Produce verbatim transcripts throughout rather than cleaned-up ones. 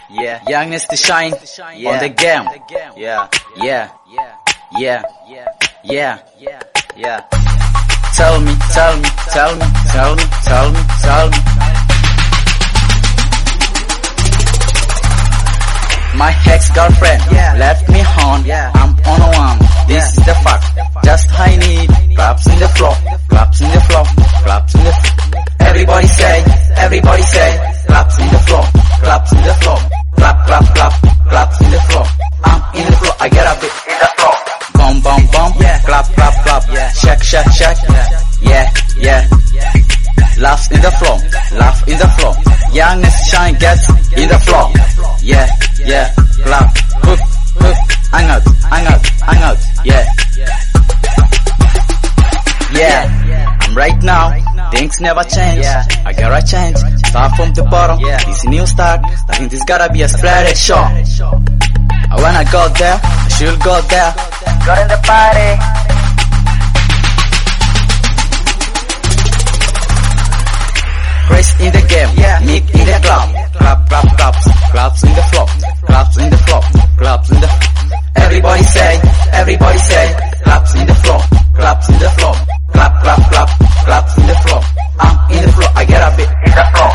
yeah. Youngest to shine yeah. on the game. Yeah, yeah, yeah, yeah, yeah. Tell me, tell me, tell me, tell me, tell me, tell me. My ex-girlfriend yeah. left me on. Yeah. I'm on one. This yeah. is the fact. Just I need claps in the floor, claps in the floor, claps in the floor. Everybody say, everybody say, claps in the floor, claps in the floor, clap, clap, clap, claps in the floor. I'm in the floor, I get a bit in the floor. Bum, bum, bum, yeah. clap, clap, clap, yeah. shake, shake, shake, yeah, yeah. yeah. Laughs in the floor, laugh in the floor. Youngest shine gets in the floor. Yeah, yeah, clap, hook, hook, hang out, hang out, hang out, yeah. Yeah, I'm right now, things never change, I gotta change, start from the bottom, this new start, I think this gotta be a spread show. I wanna go there, I should go there, go in the party. Grace in the game, yeah. Nick in the club. Clap, clap, claps, claps in the floor, claps in the floor, claps in the. Everybody say, everybody say, claps in the floor, claps in the floor, clap, clap, clap, claps in the floor. I'm in the floor, I get a bit in the floor.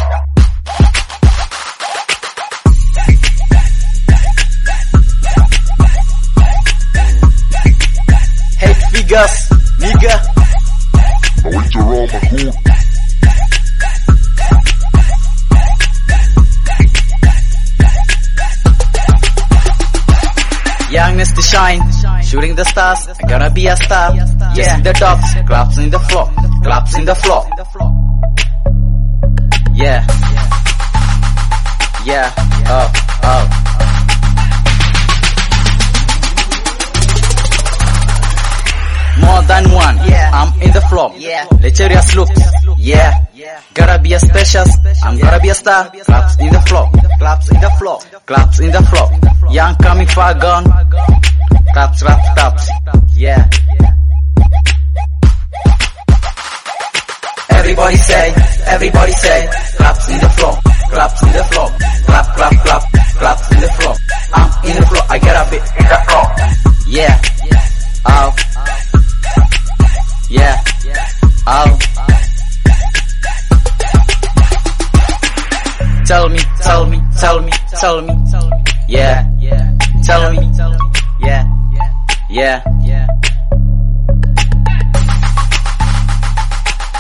Hey figures, nigga. Now it's around my hood. Youngest to shine, shooting the stars, I gotta be a star. Yeah, the tops, claps in the floor, claps in the floor. Yeah, yeah, oh, oh. More than one, I'm in the floor. Lecherous looks, yeah. Gotta be a special, I'm gotta be a star. Claps in the floor, claps in the floor, claps in the floor. Young coming far gone. Claps, claps, claps. Yeah. Everybody say, everybody say, claps in the floor, claps in the floor, clap, clap, clap, claps in the floor. I'm in the floor, I get a bit in the floor. Yeah. Oh. Yeah. Oh. Tell me, tell me, tell me, tell me. Yeah. Tell me. Yeah. Yeah. Yeah.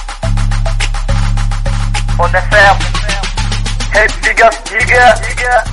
On the fam. Hey, figure, figure, figure.